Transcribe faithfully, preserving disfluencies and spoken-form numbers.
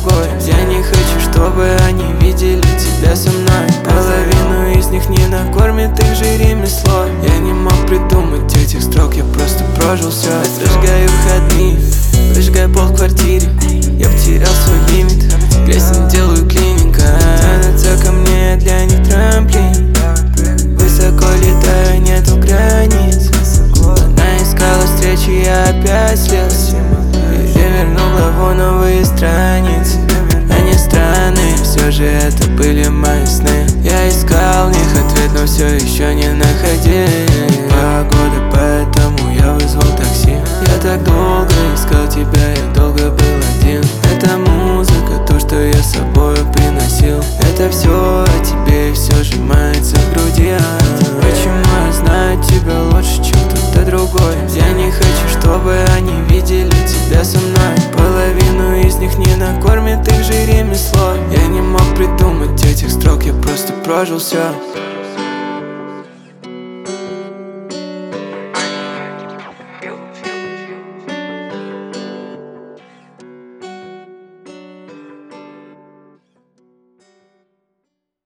другой. Я не хочу, чтобы они видели тебя со мной. Половину из них не накормит их же ремесло. Я не мог придумать этих строк, я просто прожил все. Зажигаю выходные, выжигаю пол в квартире. Я потерял свой лимит, грязь не делаю клиника. Тянутся ко мне для них трамплин. Высоко летаю, нету границ. Она искала встречи, я опять слился. Перевернул главу, новые страницы. Они странные, все же это были мои сны. Я искал в них ответ, но все еще не находил. Погода, поэтому я вызвал такси. Я так долго искал тебя, я долго был один. Это музыка, то, что я с собой приносил. Это все о тебе, все сжимается в груди. Почему я знаю тебя лучше, чем кто-то другой? Я не хочу, чтобы они видели тебя со мной. Половину из них не накормит их же ремесло. Я не мог придумать этих строк, я просто прожил все.